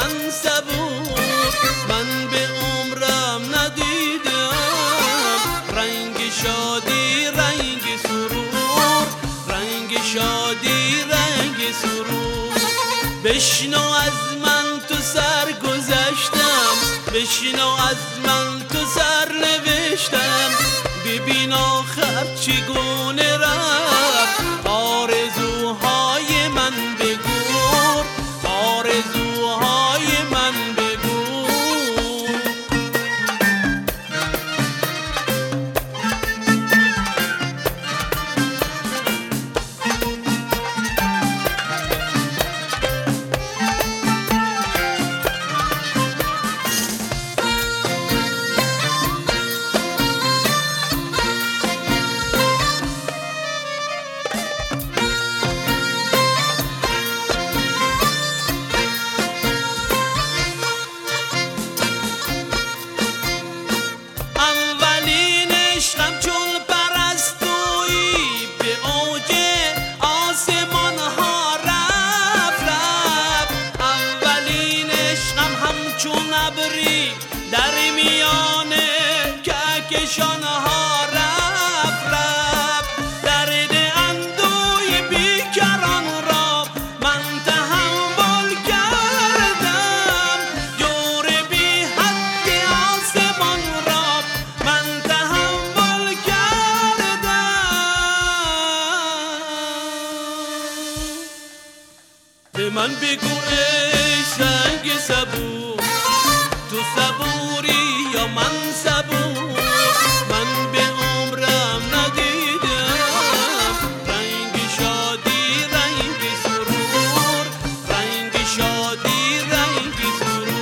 من صبور، من به عمرم ندیدم رنگ شادی رنگ سرور، رنگ شادی رنگ سرور. بشنو از من تو سر گذشتم، بشنو از من تو سر نوشتم، ببین آخر چگونه رفت آرزوهای من بگو، آرزوهای من بگو. در میان کهکشان ها رفت رفت، درد اندوی بیکران را من تحمل کردم، جور بی حد آسمان را من تحمل کردم. به من بگو ای سنگ صبور، تو صبوری یا من صبور؟ من به عمرم ندیدم رنگ شادی رنگ سرور، رنگ شادی رنگ سرور.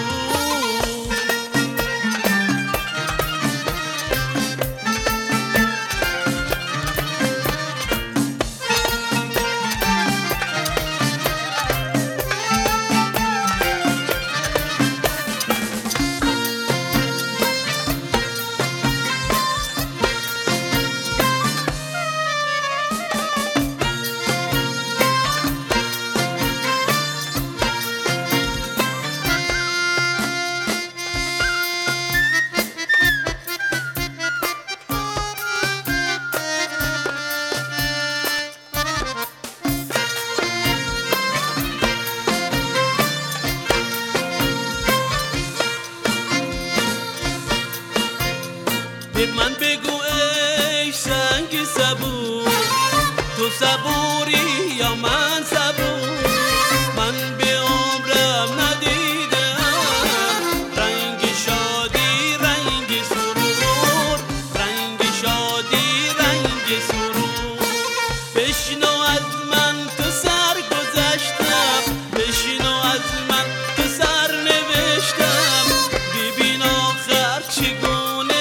به من بگو ای سنگ صبور، تو صبوری یا من صبور؟ من به عمرم ندیدم رنگ شادی رنگ سرور، رنگ شادی رنگ سرور. بشنو از من تو سر گذشتم، بشنو از من تو سر نوشتم، ببین آخر چگونه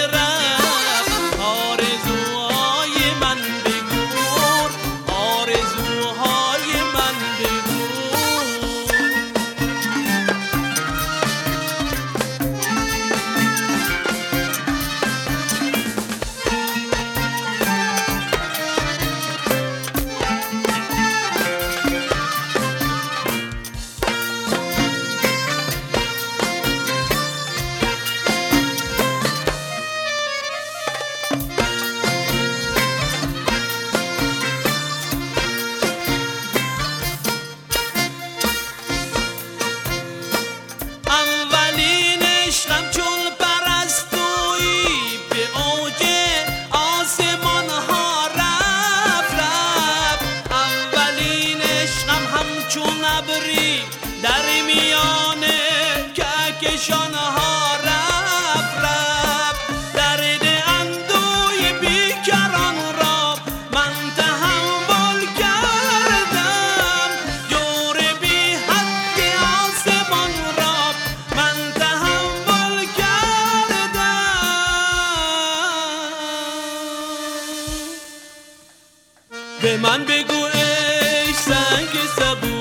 در میان کهکشان ها رفت رفت، درد اندوی بیکران را من تحمل کردم، جور بی حد آسمان را من تحمل کردم. به من بگو ای سنگ صبور،